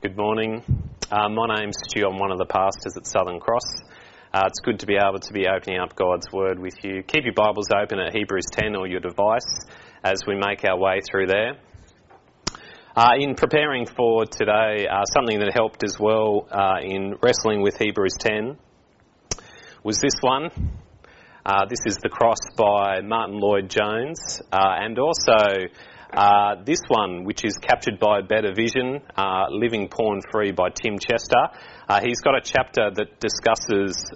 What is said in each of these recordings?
Good morning. My name's Stu. I'm one of the pastors at Southern Cross. It's good to be able to be opening up God's Word with you. Keep your Bibles open at Hebrews 10 or your device as we make our way through there. In preparing for today, something that helped as well in wrestling with Hebrews 10 was this one. This is The Cross by Martin Lloyd-Jones, and also this one, which is captured by Better Vision, Living Porn Free by Tim Chester. He's got a chapter that discusses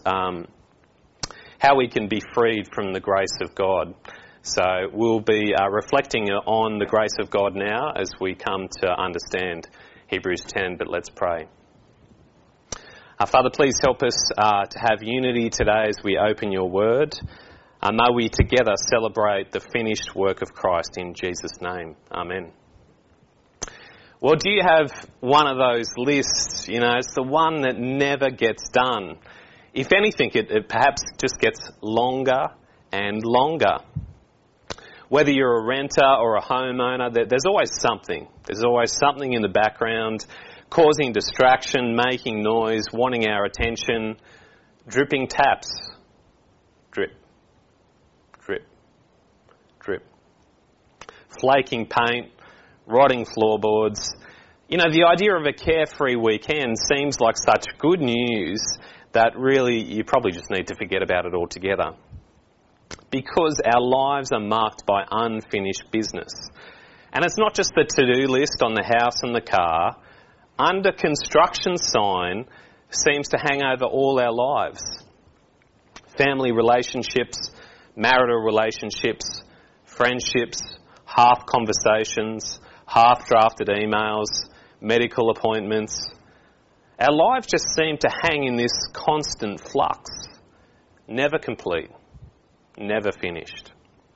how we can be freed from the grace of God. So we'll be reflecting on the grace of God now as we come to understand Hebrews 10, but let's pray. Father, please help us to have unity today as we open your word. May we together celebrate the finished work of Christ in Jesus' name. Amen. Well, do you have one of those lists? You know, it's the one that never gets done. If anything, it perhaps just gets longer and longer. Whether you're a renter or a homeowner, there's always something. There's always something in the background causing distraction, making noise, wanting our attention, dripping taps. Drip, drip, drip. Flaking paint, rotting floorboards. You know, the idea of a carefree weekend seems like such good news that really you probably just need to forget about it altogether. Because our lives are marked by unfinished business. And it's not just the to-do list on the house and the car. Under construction sign seems to hang over all our lives. Family relationships, marital relationships, friendships, half conversations, half drafted emails, medical appointments. Our lives just seem to hang in this constant flux, never complete, never finished.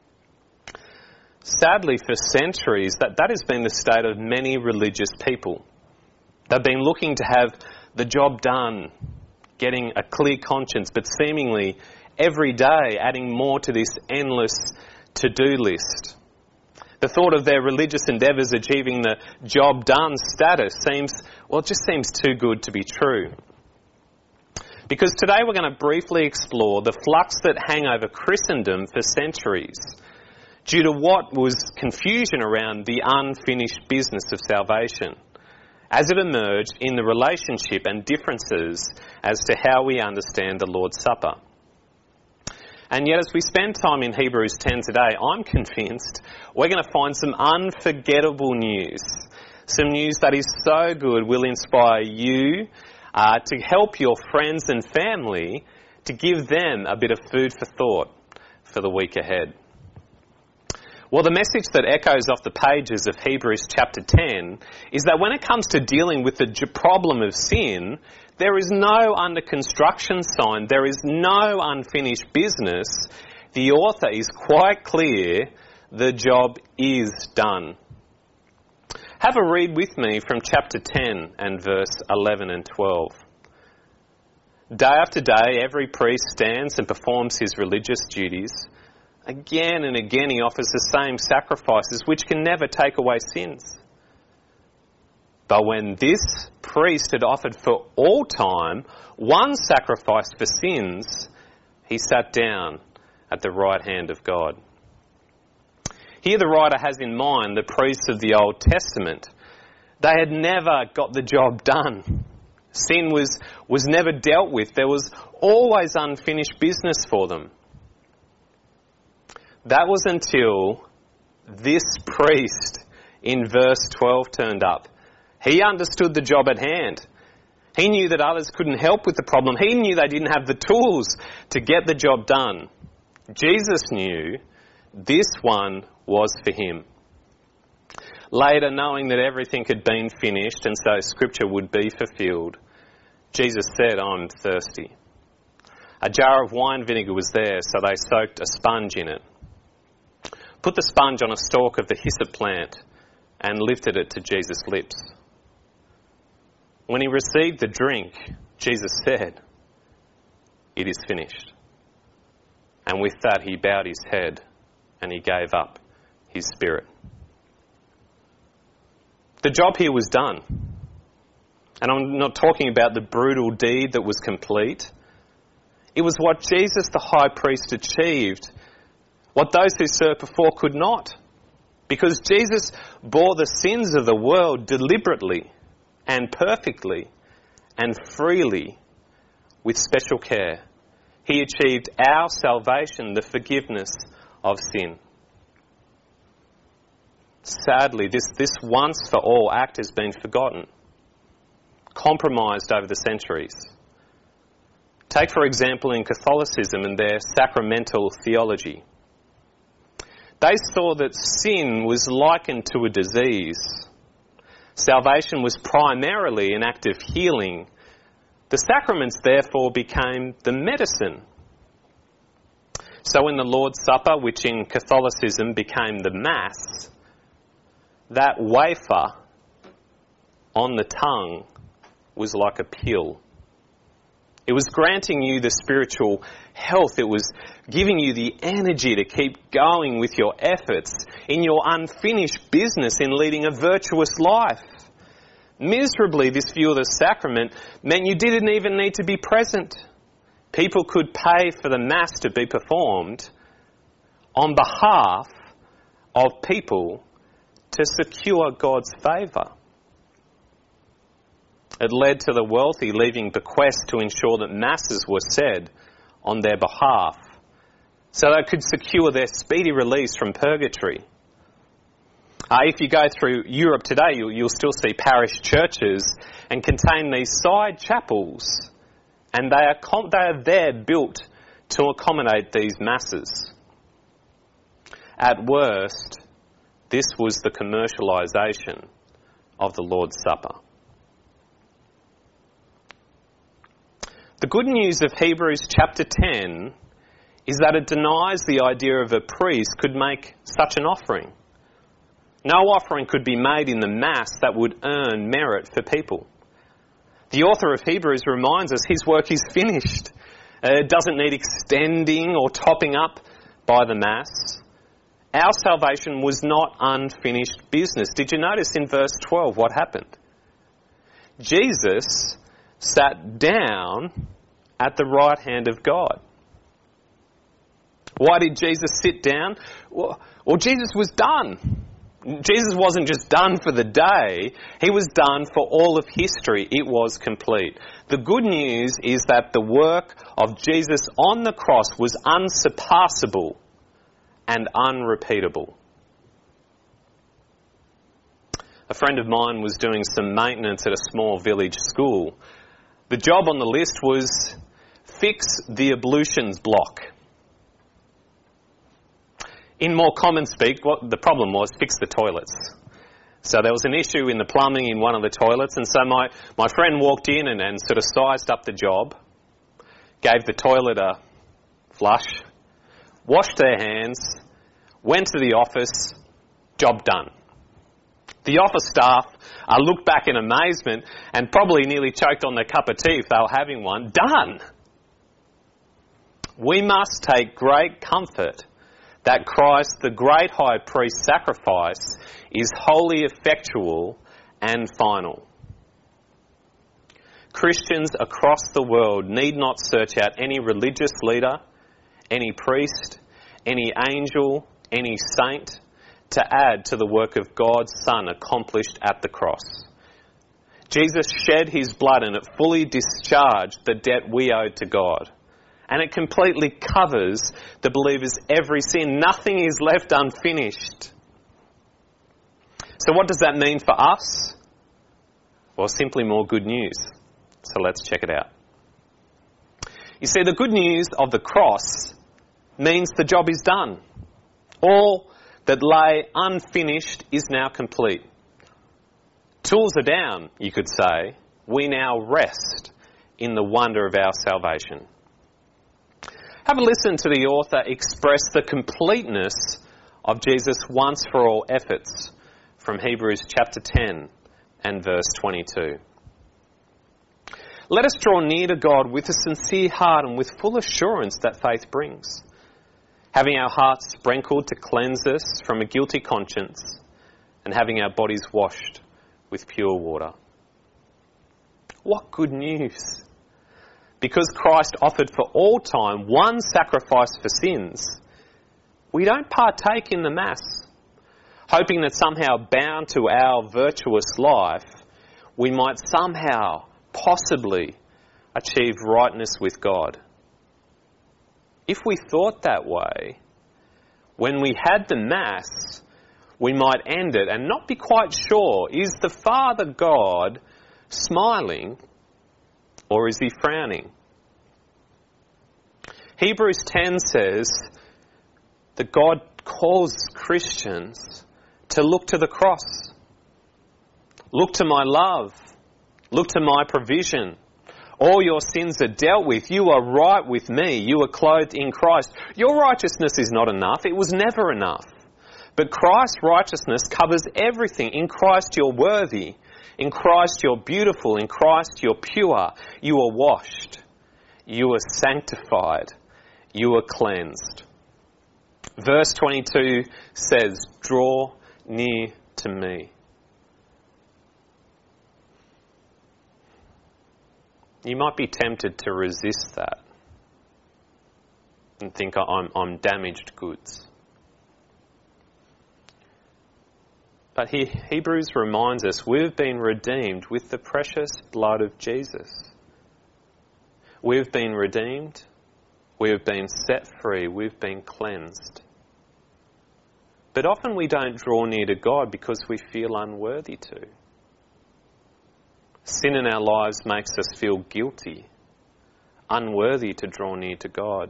Sadly, for centuries, that has been the state of many religious people. They've been looking to have the job done, getting a clear conscience, but seemingly every day adding more to this endless to-do list. The thought of their religious endeavours achieving the job done status just seems too good to be true. Because today we're going to briefly explore the flux that hang over Christendom for centuries due to what was confusion around the unfinished business of salvation, as it emerged in the relationship and differences as to how we understand the Lord's Supper. And yet as we spend time in Hebrews 10 today, I'm convinced we're going to find some unforgettable news. Some news that is so good will inspire you to help your friends and family to give them a bit of food for thought for the week ahead. Well, the message that echoes off the pages of Hebrews chapter 10 is that when it comes to dealing with the problem of sin, there is no under construction sign, there is no unfinished business. The author is quite clear, the job is done. Have a read with me from chapter 10 and verse 11 and 12. Day after day, every priest stands and performs his religious duties. Again and again he offers the same sacrifices which can never take away sins. But when this priest had offered for all time one sacrifice for sins, he sat down at the right hand of God. Here the writer has in mind the priests of the Old Testament. They had never got the job done. Sin was never dealt with. There was always unfinished business for them. That was until this priest in verse 12 turned up. He understood the job at hand. He knew that others couldn't help with the problem. He knew they didn't have the tools to get the job done. Jesus knew this one was for him. Later, knowing that everything had been finished and so Scripture would be fulfilled, Jesus said, "I'm thirsty." A jar of wine vinegar was there, so they soaked a sponge in it, put the sponge on a stalk of the hyssop plant and lifted it to Jesus' lips. When he received the drink, Jesus said, "It is finished." And with that he bowed his head and he gave up his spirit. The job here was done. And I'm not talking about the brutal deed that was complete. It was what Jesus the high priest achieved, what those who served before could not. Because Jesus bore the sins of the world deliberately and perfectly and freely with special care. He achieved our salvation, the forgiveness of sin. Sadly, this once for all act has been forgotten, compromised over the centuries. Take, for example, in Catholicism and their sacramental theology. They saw that sin was likened to a disease. Salvation was primarily an act of healing. The sacraments, therefore, became the medicine. So in the Lord's Supper, which in Catholicism became the Mass, that wafer on the tongue was like a pill. It was granting you the spiritual health. It was giving you the energy to keep going with your efforts in your unfinished business in leading a virtuous life. Miserably, this view of the sacrament meant you didn't even need to be present. People could pay for the Mass to be performed on behalf of people to secure God's favour. It led to the wealthy leaving bequests to ensure that Masses were said on their behalf, so they could secure their speedy release from purgatory. If you go through Europe today, you'll still see parish churches and contain these side chapels, and they are there built to accommodate these Masses. At worst, this was the commercialisation of the Lord's Supper. The good news of Hebrews chapter 10 is that it denies the idea of a priest could make such an offering. No offering could be made in the Mass that would earn merit for people. The author of Hebrews reminds us his work is finished. It doesn't need extending or topping up by the Mass. Our salvation was not unfinished business. Did you notice in verse 12 what happened? Jesus sat down at the right hand of God. Why did Jesus sit down? Well, Jesus was done. Jesus wasn't just done for the day. He was done for all of history. It was complete. The good news is that the work of Jesus on the cross was unsurpassable and unrepeatable. A friend of mine was doing some maintenance at a small village school. The job on the list was fix the ablutions block. In more common speak, what the problem was, fix the toilets. So there was an issue in the plumbing in one of the toilets, and so my friend walked in and sort of sized up the job, gave the toilet a flush, washed their hands, went to the office, job done. The office staff looked back in amazement and probably nearly choked on their cup of tea if they were having one. Done! We must take great comfort that Christ, the great high priest sacrifice, is wholly effectual and final. Christians across the world need not search out any religious leader, any priest, any angel, any saint to add to the work of God's Son accomplished at the cross. Jesus shed his blood and it fully discharged the debt we owed to God. And it completely covers the believer's every sin. Nothing is left unfinished. So what does that mean for us? Well, simply more good news. So let's check it out. You see, the good news of the cross means the job is done. All that lay unfinished is now complete. Tools are down, you could say. We now rest in the wonder of our salvation. Have a listen to the author express the completeness of Jesus' once-for-all efforts from Hebrews chapter 10 and verse 22. Let us draw near to God with a sincere heart and with full assurance that faith brings, having our hearts sprinkled to cleanse us from a guilty conscience and having our bodies washed with pure water. What good news! Because Christ offered for all time one sacrifice for sins, we don't partake in the Mass, hoping that somehow bound to our virtuous life, we might somehow, possibly, achieve rightness with God. If we thought that way, when we had the Mass, we might end it and not be quite sure, is the Father God smiling or is he frowning? Hebrews 10 says that God calls Christians to look to the cross. Look to my love. Look to my provision. All your sins are dealt with. You are right with me. You are clothed in Christ. Your righteousness is not enough. It was never enough. But Christ's righteousness covers everything. In Christ you're worthy. In Christ you're beautiful. In Christ you're pure. You are washed. You are sanctified. You are cleansed. Verse 22 says, draw near to me. You might be tempted to resist that and think I'm damaged goods. But Hebrews reminds us we've been redeemed with the precious blood of Jesus. We've been redeemed. We've been set free. We've been cleansed. But often we don't draw near to God because we feel unworthy to. Sin in our lives makes us feel guilty, unworthy to draw near to God.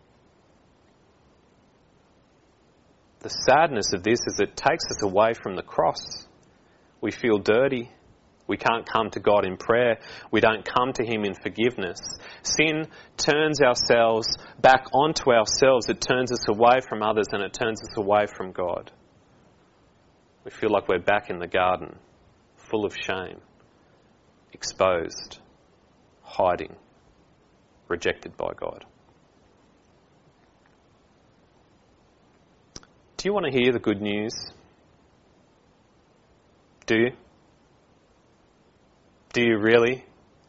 The sadness of this is it takes us away from the cross. We feel dirty. We can't come to God in prayer. We don't come to Him in forgiveness. Sin turns ourselves back onto ourselves. It turns us away from others and it turns us away from God. We feel like we're back in the garden, full of shame, exposed, hiding, rejected by God. Do you want to hear the good news? Do you? Do you really?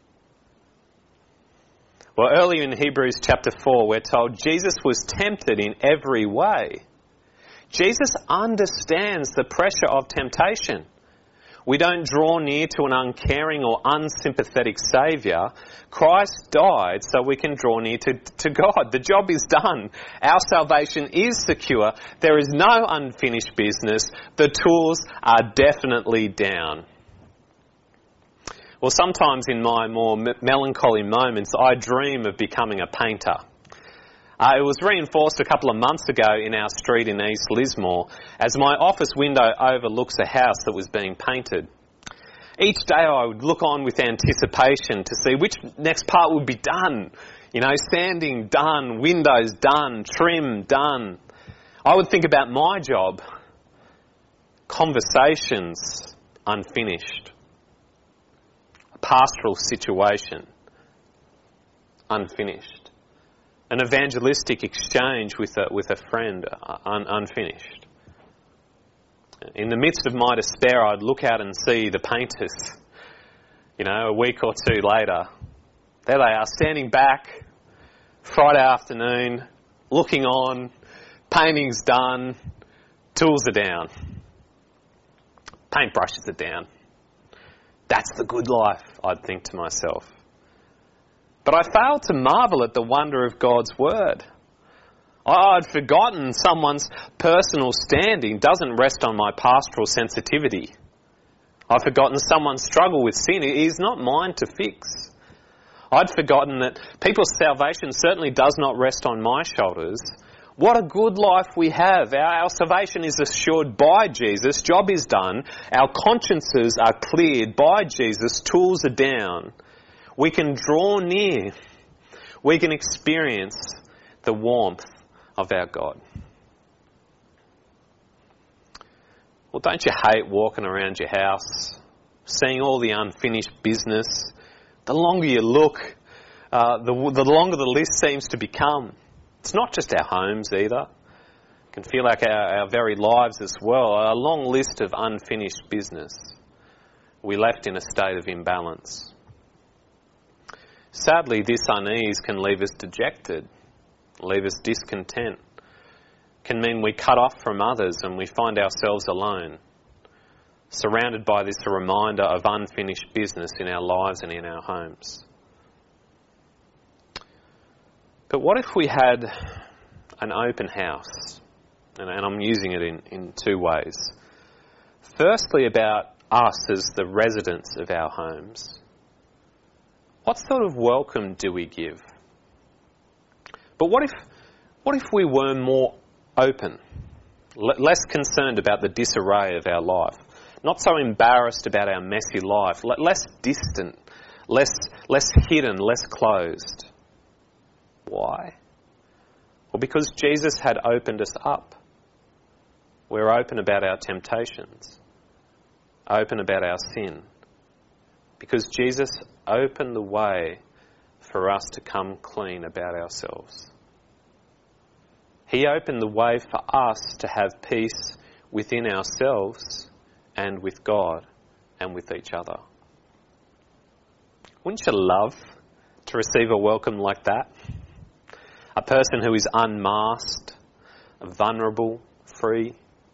Well, earlier in Hebrews chapter 4, we're told Jesus was tempted in every way. Jesus understands the pressure of temptation. We don't draw near to an uncaring or unsympathetic Saviour. Christ died so we can draw near to God. The job is done. Our salvation is secure. There is no unfinished business. The tools are definitely down. Well, sometimes in my more melancholy moments, I dream of becoming a painter. It was reinforced a couple of months ago in our street in East Lismore as my office window overlooks a house that was being painted. Each day I would look on with anticipation to see which next part would be done. You know, sanding done, windows done, trim done. I would think about my job. Conversations unfinished. A pastoral situation unfinished. An evangelistic exchange with a friend, unfinished. In the midst of my despair, I'd look out and see the painters. You know, a week or two later, there they are, standing back, Friday afternoon, looking on, painting's done, tools are down, paintbrushes are down. That's the good life, I'd think to myself. But I failed to marvel at the wonder of God's word. I'd forgotten someone's personal standing doesn't rest on my pastoral sensitivity. I'd forgotten someone's struggle with sin is not mine to fix. I'd forgotten that people's salvation certainly does not rest on my shoulders. What a good life we have. Our salvation is assured by Jesus. Job is done. Our consciences are cleared by Jesus. Tools are down. We can draw near. We can experience the warmth of our God. Well, don't you hate walking around your house, seeing all the unfinished business? The longer you look, the longer the list seems to become. It's not just our homes either. It can feel like our very lives as well. A long list of unfinished business. We left in a state of imbalance. Sadly, this unease can leave us dejected, leave us discontent, can mean we cut off from others and we find ourselves alone, surrounded by this reminder of unfinished business in our lives and in our homes. But what if we had an open house? And I'm using it in two ways. Firstly, about us as the residents of our homes. What sort of welcome do we give? But what if we were more open, less concerned about the disarray of our life, not so embarrassed about our messy life, less distant, less hidden, less closed? Why? Well, because Jesus had opened us up. We're open about our temptations, open about our sin, because Jesus opened the way for us to come clean about ourselves. He opened the way for us to have peace within ourselves and with God and with each other. Wouldn't you love to receive a welcome like that? A person who is unmasked, vulnerable, free.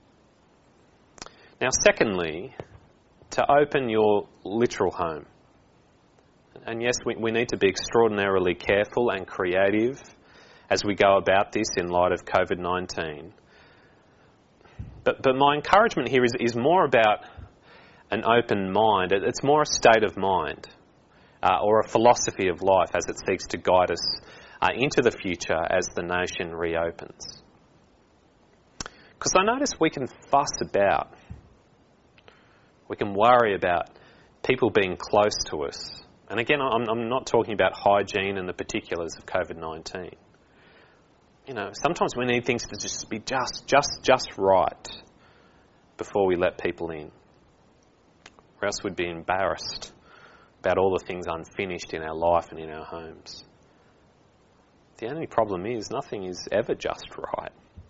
Now, secondly, to open your literal home. And yes, we need to be extraordinarily careful and creative as we go about this in light of COVID-19. But my encouragement here is more about an open mind. It's more a state of mind or a philosophy of life as it seeks to guide us into the future as the nation reopens. Because I notice we can fuss about, we can worry about people being close to us. And again, I'm not talking about hygiene and the particulars of COVID-19. You know, sometimes we need things to just be just right before we let people in. Or else we'd be embarrassed about all the things unfinished in our life and in our homes. The only problem is nothing is ever just right.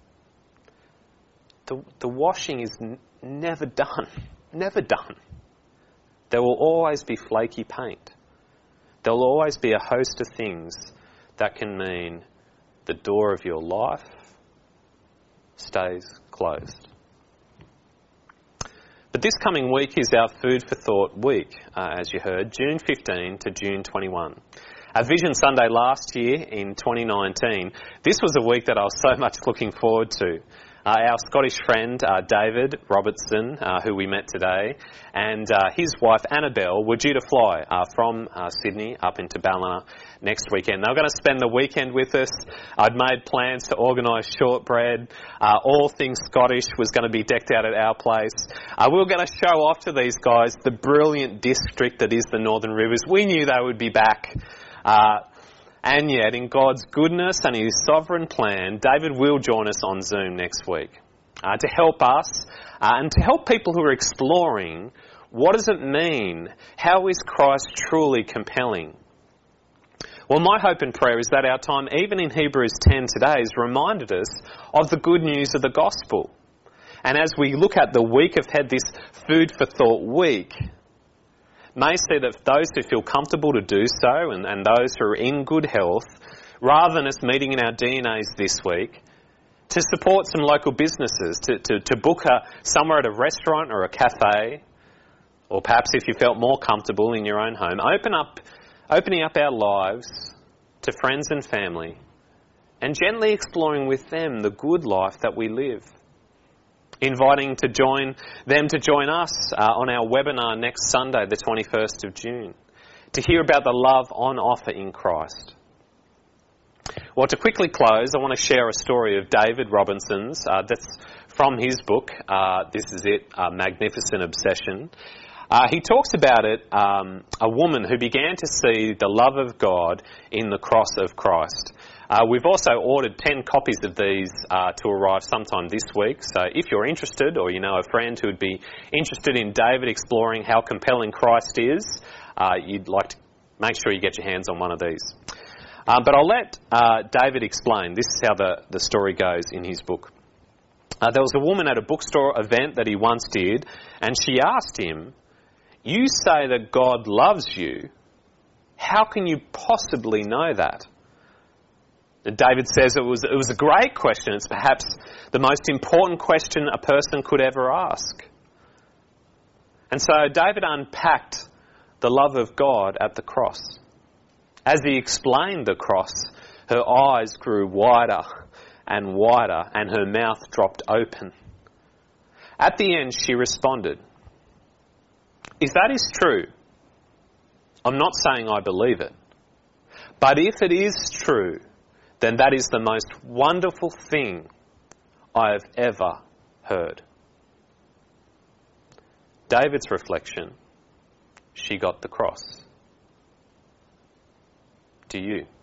The washing is never done. Never done. There will always be flaky paint. There will always be a host of things that can mean the door of your life stays closed. But this coming week is our Food for Thought week, as you heard, June 15 to June 21. Our Vision Sunday last year in 2019, this was a week that I was so much looking forward to. Our Scottish friend, David Robertson, who we met today, and his wife, Annabelle, were due to fly from Sydney up into Ballina next weekend. They were going to spend the weekend with us. I'd made plans to organise shortbread. All things Scottish was going to be decked out at our place. We were going to show off to these guys the brilliant district that is the Northern Rivers. We knew they would be back. And yet, in God's goodness and His sovereign plan, David will join us on Zoom next week to help us and to help people who are exploring what does it mean? How is Christ truly compelling? Well, my hope and prayer is that our time, even in Hebrews 10 today, has reminded us of the good news of the gospel. And as we look at the week ahead, this Food for Thought week, may see that those who feel comfortable to do so and those who are in good health, rather than us meeting in our DNAs this week, to support some local businesses, to book somewhere at a restaurant or a cafe, or perhaps if you felt more comfortable in your own home, opening up our lives to friends and family and gently exploring with them the good life that we live. Inviting them to join us on our webinar next Sunday, the 21st of June, to hear about the love on offer in Christ. Well, to quickly close, I want to share a story of David Robinson's. That's from his book, This Is It, Magnificent Obsession. He talks about it, a woman who began to see the love of God in the cross of Christ. We've also ordered 10 copies of these to arrive sometime this week. So if you're interested, or you know a friend who would be interested in David exploring how compelling Christ is, you'd like to make sure you get your hands on one of these. But I'll let David explain. This is how the story goes in his book. There was a woman at a bookstore event that he once did, and she asked him, "You say that God loves you, How can you possibly know that? And David says it was a great question. It's perhaps the most important question a person could ever ask. And so David unpacked the love of God at the cross. As he explained the cross, her eyes grew wider and wider and her mouth dropped open. At the end, she responded, "If that is true, I'm not saying I believe it, but if it is true, then that is the most wonderful thing I have ever heard." David's reflection, she got the cross. Do you?